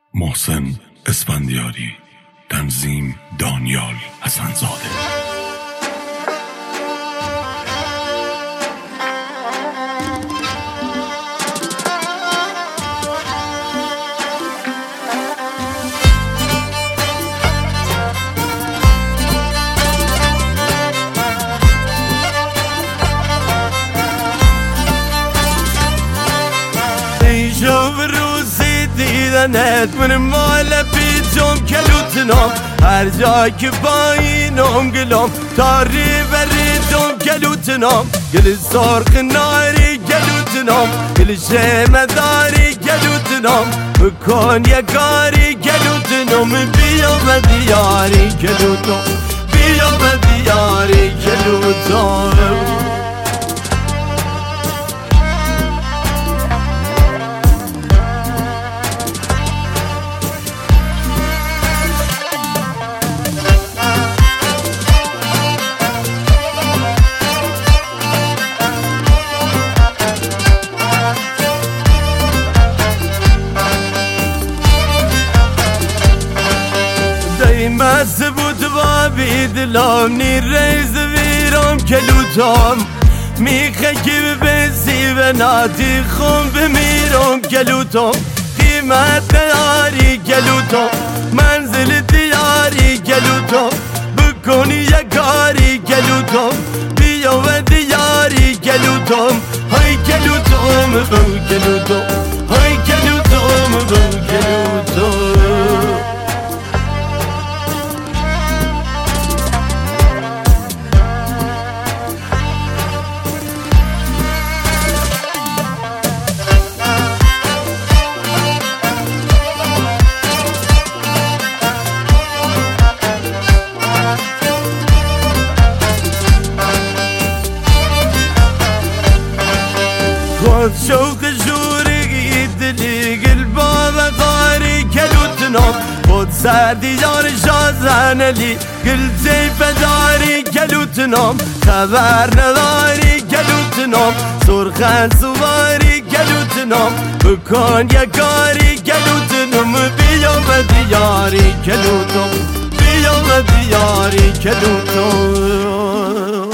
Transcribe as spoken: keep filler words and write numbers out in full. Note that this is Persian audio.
محسن اسفندیاری، تنظیم دانیال حسن‌زاده. دیدنت من مال پیچم کلوتنم، هر جا که باینم گلم تاری بریدم کلوتنم، گل سرخ ناری کلوتنم، گل شمداری کلوتنم، بکن یکاری کلوتنم، بیا و دیاری کلوتنم، بیا و دیاری کلوتنم. مست بود و بیدلام نی ریز ویرام کلوتام، میخه که بسی و نادی خون بمیرم کلوتام، قیمت نداری کلوتام، منزل دیاری کلوتام، بکنی یکاری کلوتام، بیا و دیاری کلوتام، های کلوتام بو کلوتام، های کلوتام بو کلوتام. شوق جوری دلی قلبا و غاری کلوتنم، خود سردی یار شازن علی قلتی بداری کلوتنم، خبر نداری کلوتنم، سرخن سواری کلوتنم، بکن یکاری کلوتنم، بیا و دیاری کلوتنم، بیا و دیاری کلوتنم.